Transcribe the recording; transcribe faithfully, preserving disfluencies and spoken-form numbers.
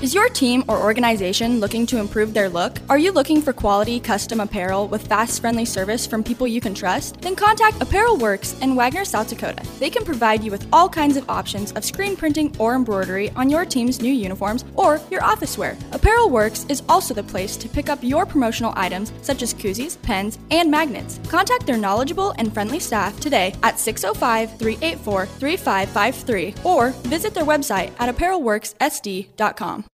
Is your team or organization looking to improve their look? Are you looking for quality custom apparel with fast, friendly service from people you can trust? Then contact Apparel Works in Wagner, South Dakota. They can provide you with all kinds of options of screen printing or embroidery on your team's new uniforms or your office wear. Apparel Works is also the place to pick up your promotional items such as koozies, pens, and magnets. Contact their knowledgeable and friendly staff today at six oh five, three eight four, three five five three or visit their website at apparel works s d dot com.